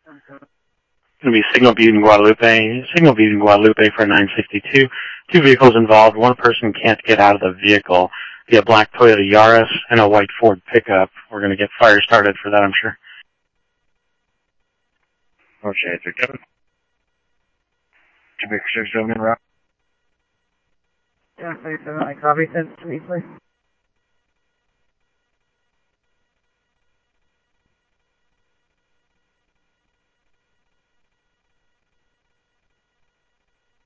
Going to be Signal Butte and Guadalupe for 962. Two vehicles involved. One person can't get out of the vehicle. Be a black Toyota Yaris and a white Ford pickup. We're going to get fire started for that, I'm sure. Okay, 37. 2 big 6 7 in route. Yeah, 37, I copy, 10 3, please.